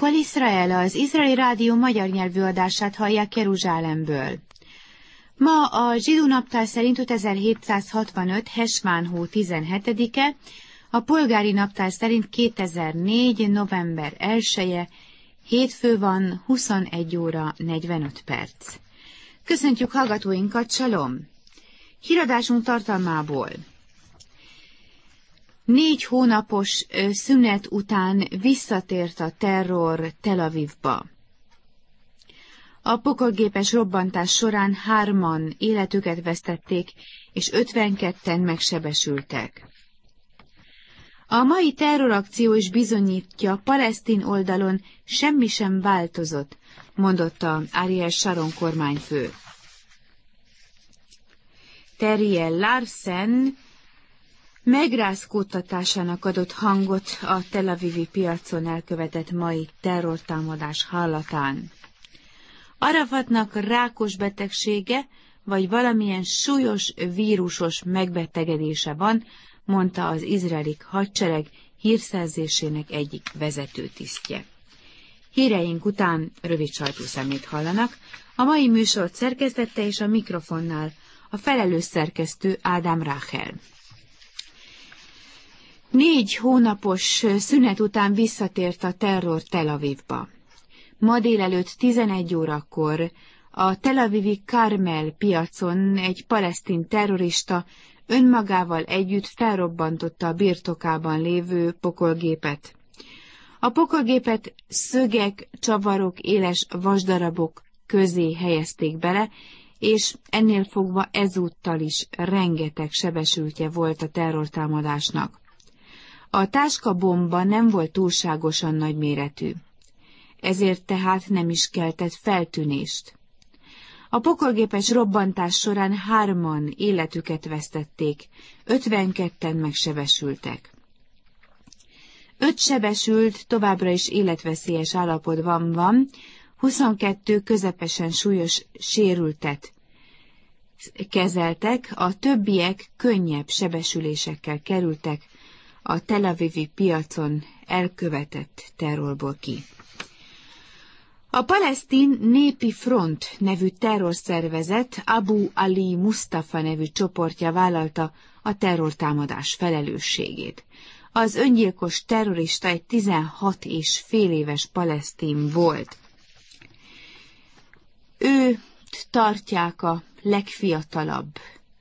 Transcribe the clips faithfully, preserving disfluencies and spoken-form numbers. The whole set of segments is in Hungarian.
Kol Israel, az izraeli rádió magyar nyelvű adását hallják Jeruzsálemből. Ma a zsidó naptár szerint ötezer-hétszázhatvanöt Hesmán hó tizenhetedike, a polgári naptár szerint kétezer-négy november elseje, hétfő van, huszonegy óra negyvenöt perc. Köszöntjük hallgatóinkat, salom! Híradásunk tartalmából. Négy hónapos szünet után visszatért a terror Tel Avivba. A pokolgépes robbantás során hárman életüket vesztették, és ötvenketten megsebesültek. A mai terrorakció is bizonyítja, palesztin oldalon semmi sem változott, mondotta Ariel Sharon kormányfő. Terje Larsen megrázkódtatásának adott hangot a Tel Avivi piacon elkövetett mai terrortámadás hallatán. Arafatnak rákos betegsége, vagy valamilyen súlyos vírusos megbetegedése van, mondta az izraeli hadsereg hírszerzésének egyik vezetőtisztje. Híreink után rövid sajtószemlét hallanak, a mai műsort szerkesztette és a mikrofonnál a felelős szerkesztő Ádám Ráhel. Négy hónapos szünet után visszatért a terror Tel Avivba. Ma délelőtt tizenegy órakor a Tel Avivi Karmel piacon egy palesztin terrorista önmagával együtt felrobbantotta a birtokában lévő pokolgépet. A pokolgépet szögek, csavarok, éles vasdarabok közé helyezték bele, és ennél fogva ezúttal is rengeteg sebesültje volt a terrortámadásnak. A táskabomba nem volt túlságosan nagyméretű, ezért tehát nem is keltett feltűnést. A pokolgépes robbantás során hárman életüket vesztették, ötvenketten megsebesültek. Öt sebesült továbbra is életveszélyes állapotban van, huszonkettő közepesen súlyos sérültet kezeltek, a többiek könnyebb sebesülésekkel kerültek a Tel Avivi piacon elkövetett terrorból ki. A Palesztin Népi Front nevű terrorszervezet Abu Ali Mustafa nevű csoportja vállalta a terrortámadás felelősségét. Az öngyilkos terrorista egy tizenhat és fél éves palesztin volt. Őt tartják a legfiatalabb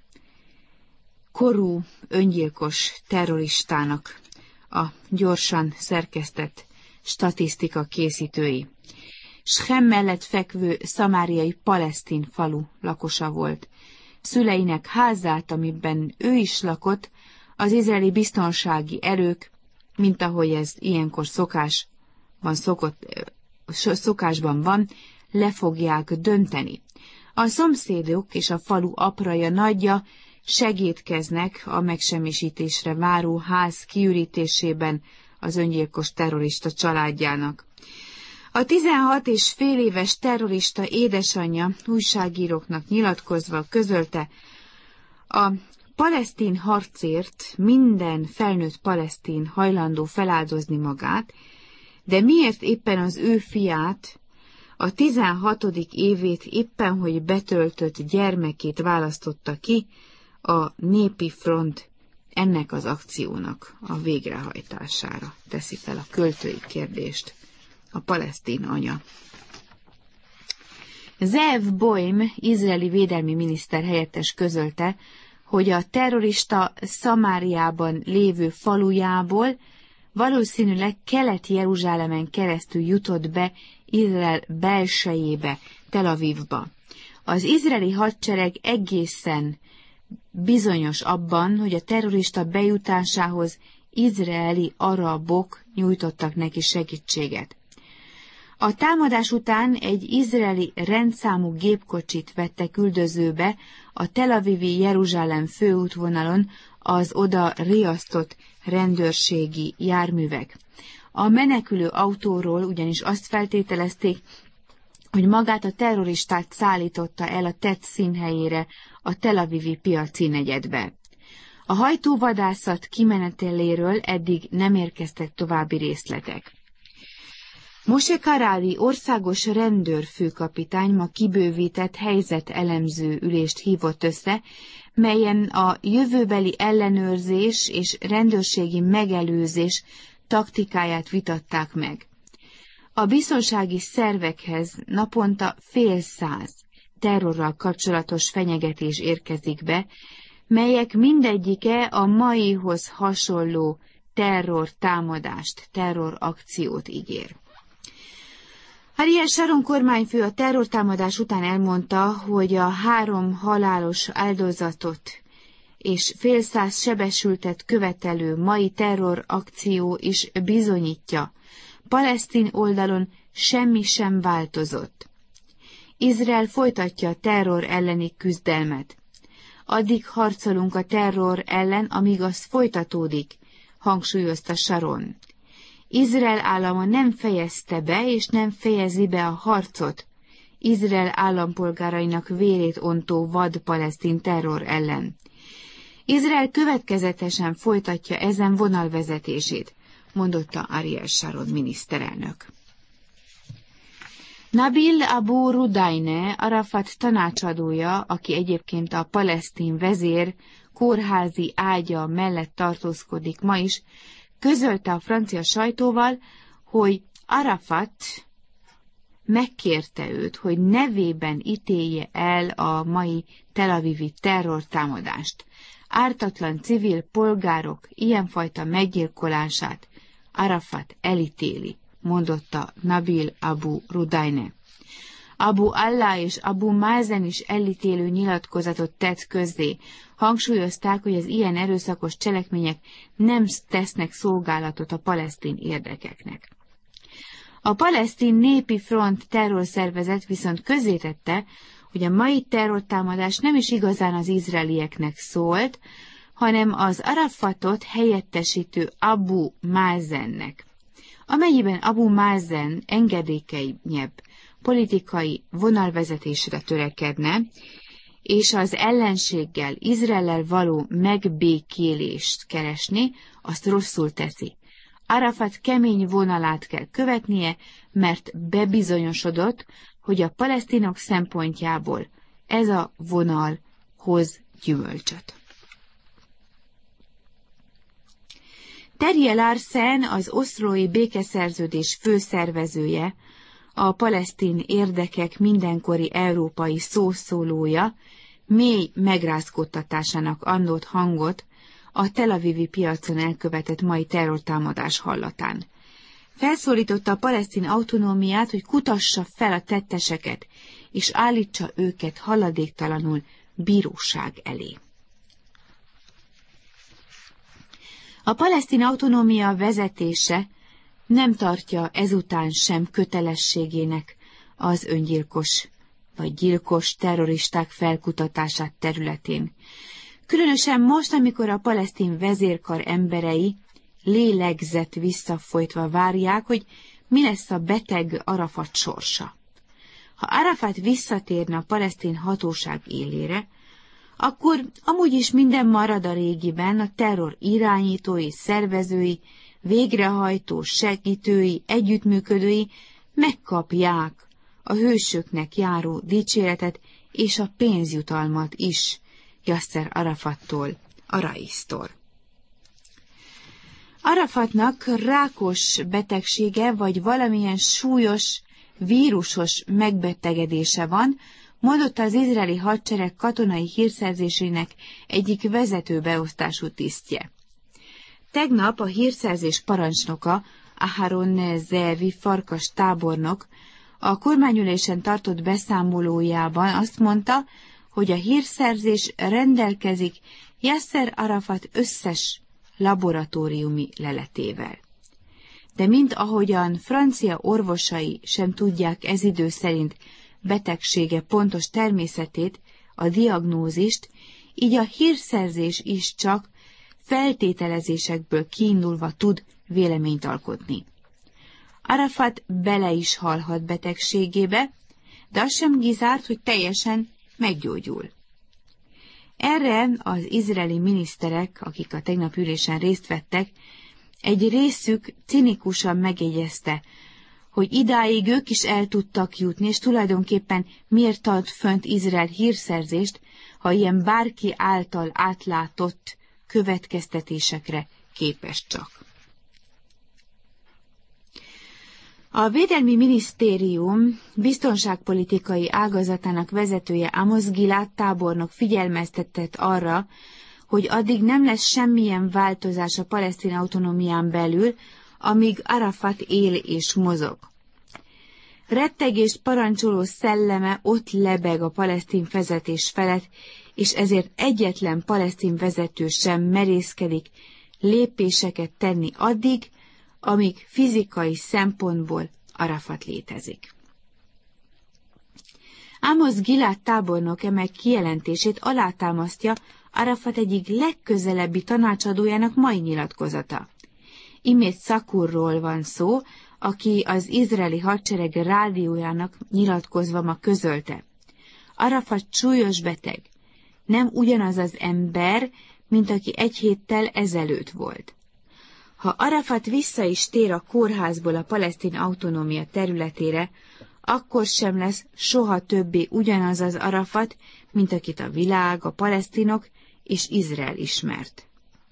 korú öngyilkos terroristának a gyorsan szerkesztett statisztika készítői. Sechem mellett fekvő szamáriai palesztin falu lakosa volt. Szüleinek házát, amiben ő is lakott, az izraeli biztonsági erők, mint ahogy ez ilyenkor szokásban, szokott, szokásban van, le fogják dönteni. A szomszédok és a falu apraja nagyja segédkeznek a megsemmisítésre váró ház kiürítésében az öngyilkos terrorista családjának. A tizenhat és fél éves terrorista édesanyja újságíróknak nyilatkozva közölte, a palesztin harcért minden felnőtt palesztin hajlandó feláldozni magát, de miért éppen az ő fiát, a tizenhatodik évét éppen, hogy betöltött gyermekét választotta ki a Népi Front ennek az akciónak a végrehajtására, teszi fel a költői kérdést a palesztin anya. Zeev Boim, izraeli védelmi miniszter helyettes közölte, hogy a terrorista Szamáriában lévő falujából valószínűleg Kelet-Jeruzsálemen keresztül jutott be Izrael belsejébe, Tel Avivba. Az izraeli hadsereg egészen bizonyos abban, hogy a terrorista bejutásához izraeli arabok nyújtottak neki segítséget. A támadás után egy izraeli rendszámú gépkocsit vettek üldözőbe a Tel Avivi Jeruzsálem főútvonalon az oda riasztott rendőrségi járművek. A menekülő autóról ugyanis azt feltételezték, hogy magát a terroristát szállította el a tett színhelyére a Tel Avivi piaci negyedbe. A hajtóvadászat kimeneteléről eddig nem érkeztek további részletek. Moshe Karali országos rendőrfőkapitány ma kibővített helyzetelemző ülést hívott össze, melyen a jövőbeli ellenőrzés és rendőrségi megelőzés taktikáját vitatták meg. A biztonsági szervekhez naponta fél száz terrorral kapcsolatos fenyegetés érkezik be, melyek mindegyike a maihoz hasonló terrortámadást, terrorakciót ígér. Ariel Sharon kormányfő a terrortámadás után elmondta, hogy a három halálos áldozatot és fél száz sebesültet követelő mai terrorakció is bizonyítja, palesztin oldalon semmi sem változott. Izrael folytatja a terror elleni küzdelmet. Addig harcolunk a terror ellen, amíg az folytatódik, hangsúlyozta Sharon. Izrael állama nem fejezte be és nem fejezi be a harcot Izrael állampolgárainak vérét ontó vad palesztin terror ellen. Izrael következetesen folytatja ezen vonalvezetését, mondotta Ariel Sharon miniszterelnök. Nabil Abu Rudaine, Arafat tanácsadója, aki egyébként a palesztin vezér kórházi ágya mellett tartózkodik ma is, közölte a francia sajtóval, hogy Arafat megkérte őt, hogy nevében ítélje el a mai Tel Avivi terrortámadást. Ártatlan civil polgárok ilyenfajta meggyilkolását Arafat elítéli, mondotta Nabil Abu Rudaine. Abu Allah és Abu Mazen is elítélő nyilatkozatot tett közzé. Hangsúlyozták, hogy az ilyen erőszakos cselekmények nem tesznek szolgálatot a palesztin érdekeknek. A palesztin népi front terrorszervezet viszont közzétette, hogy a mai terrortámadás nem is igazán az izraelieknek szólt, hanem az Arafatot helyettesítő Abu Mazennek. Amennyiben Abu Mazen engedékenyebb politikai vonalvezetésre törekedne, és az ellenséggel, Izraellel való megbékélést keresni, azt rosszul teszi. Arafat kemény vonalát kell követnie, mert bebizonyosodott, hogy a palesztinok szempontjából ez a vonal hoz gyümölcsöt. Terje Larsen, az oszlói békeszerződés főszervezője, a palesztin érdekek mindenkori európai szószólója, mély megrázkódtatásának adott hangot a Tel Avivi piacon elkövetett mai terrortámadás hallatán. Felszólította a palesztin autonómiát, hogy kutassa fel a tetteseket, és állítsa őket haladéktalanul bíróság elé. A palesztin autonómia vezetése nem tartja ezután sem kötelességének az öngyilkos vagy gyilkos terroristák felkutatását területén. Különösen most, amikor a palesztin vezérkar emberei lélegzet visszafolytva várják, hogy mi lesz a beteg Arafat sorsa. Ha Arafat visszatérne a palesztin hatóság élére, akkor amúgy is minden marad a régiben, a terror irányítói, szervezői, végrehajtó, segítői, együttműködői megkapják a hősöknek járó dicséretet és a pénzjutalmat is Yasser Arafattól, a Raisztól. Arafatnak rákos betegsége vagy valamilyen súlyos, vírusos megbetegedése van, mondotta az izraeli hadsereg katonai hírszerzésének egyik vezető beosztású tisztje. Tegnap a hírszerzés parancsnoka, Aharon Zevi farkas tábornok a kormányülésen tartott beszámolójában azt mondta, hogy a hírszerzés rendelkezik Yasser Arafat összes laboratóriumi leletével. De mint ahogyan francia orvosai sem tudják ez idő szerint betegsége pontos természetét, a diagnózist, így a hírszerzés is csak feltételezésekből kiindulva tud véleményt alkotni. Arafat bele is halhat betegségébe, de az sem kizárt, hogy teljesen meggyógyul. Erre az izraeli miniszterek, akik a tegnap ülésen részt vettek, egy részük cinikusan megjegyezte, hogy idáig ők is el tudtak jutni, és tulajdonképpen miért tart fönt Izrael hírszerzést, ha ilyen bárki által átlátott következtetésekre képes csak. A Védelmi Minisztérium biztonságpolitikai ágazatának vezetője Amos Gilad tábornok figyelmeztetett arra, hogy addig nem lesz semmilyen változás a palesztin autonómián belül, amíg Arafat él és mozog. Rettegést parancsoló szelleme ott lebeg a palesztin vezetés felett, és ezért egyetlen palesztin vezető sem merészkedik lépéseket tenni addig, amíg fizikai szempontból Arafat létezik. Amos Gilad tábornok eme kijelentését alátámasztja Arafat egyik legközelebbi tanácsadójának mai nyilatkozata. Imét Szakurról van szó, aki az izraeli hadsereg rádiójának nyilatkozva ma közölte. Arafat súlyos beteg, nem ugyanaz az ember, mint aki egy héttel ezelőtt volt. Ha Arafat vissza is tér a kórházból a palesztin autonómia területére, akkor sem lesz soha többé ugyanaz az Arafat, mint akit a világ, a palesztinok és Izrael ismert.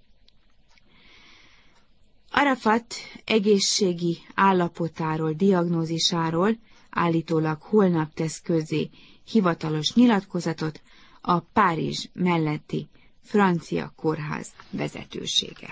Arafat egészségi állapotáról, diagnózisáról állítólag holnap tesz közzé hivatalos nyilatkozatot a Párizs melletti francia kórház vezetősége.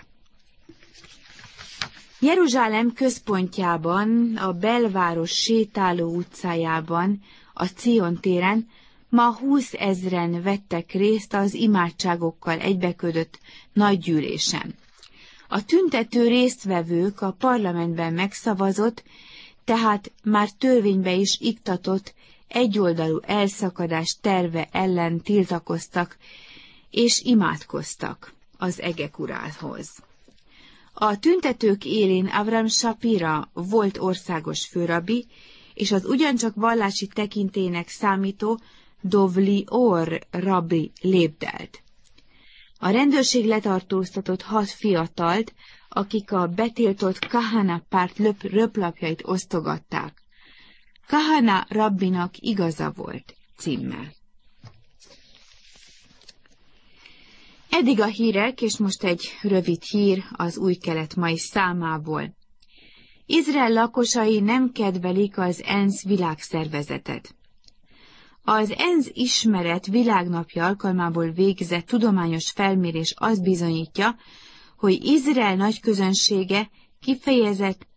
Jeruzsálem központjában, a belváros sétáló utcájában, a Cion téren ma húszezren vettek részt az imádságokkal egybekötött nagygyűlésen. A tüntető résztvevők a parlamentben megszavazott, tehát már törvénybe is iktatott egyoldalú elszakadás terve ellen tiltakoztak és imádkoztak az egek urához. A tüntetők élén Avram Shapira volt országos főrabbi, és az ugyancsak vallási tekintélynek számító Dovli Or rabbi lépdelt. A rendőrség letartóztatott hat fiatalt, akik a betiltott Kahana párt löp röplapjait osztogatták. Kahana rabbinak igaza volt címmel. Eddig a hírek, és most egy rövid hír az Új-Kelet mai számából. Izrael lakosai nem kedvelik az ENSZ világszervezetet. Az ENSZ ismeret világnapja alkalmából végzett tudományos felmérés azt bizonyítja, hogy Izrael nagyközönsége kifejezett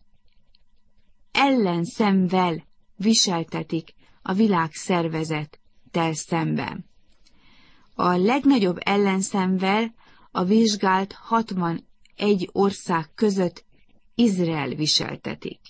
ellenszemvel viseltetik a világszervezettel szemben. A legnagyobb ellenszemvel a vizsgált hatvanegy ország között Izrael viseltetik.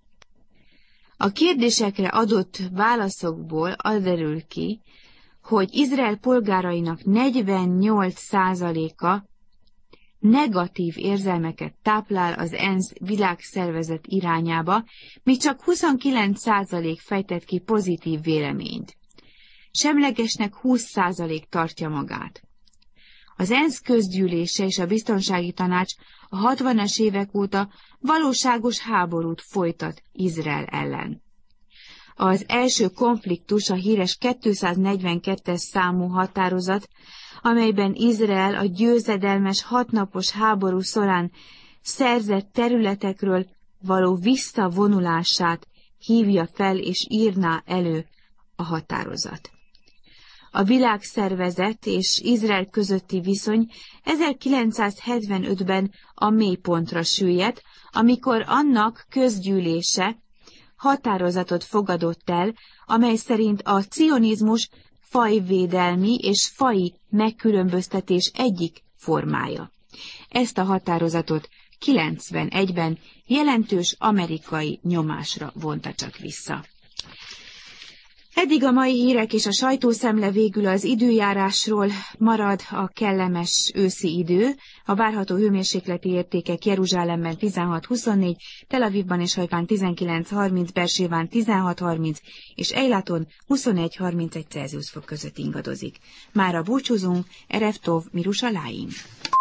A kérdésekre adott válaszokból az derül ki, hogy Izrael polgárainak negyvennyolc százaléka negatív érzelmeket táplál az ENSZ világszervezet irányába, míg csak huszonkilenc százalék fejtett ki pozitív véleményt. Semlegesnek húsz százalék tartja magát. Az ENSZ közgyűlése és a Biztonsági Tanács a hatvanas évek óta valóságos háborút folytat Izrael ellen. Az első konfliktus a híres kétszáznegyvenkettes számú határozat, amelyben Izrael a győzedelmes hatnapos háború során szerzett területekről való visszavonulását hívja fel és írná elő a határozat. A világszervezet és Izrael közötti viszony ezerkilencszázhetvenötben a mélypontra süllyedt, amikor annak közgyűlése határozatot fogadott el, amely szerint a cionizmus fajvédelmi és faji megkülönböztetés egyik formája. Ezt a határozatot kilencvenegyben jelentős amerikai nyomásra vonta csak vissza. Eddig a mai hírek és a sajtószemle, végül az időjárásról. Marad a kellemes őszi idő, a várható hőmérsékleti értékek Jeruzsálemben tizenhat huszonnégy, Tel Avivban és Hajfán tizenkilenc harminc, Beerséván tizenhat harminc és Eiláton huszonegy harmincegy Celsius fok között ingadozik. Mára búcsúzunk, Erev Tov Mirusaláim!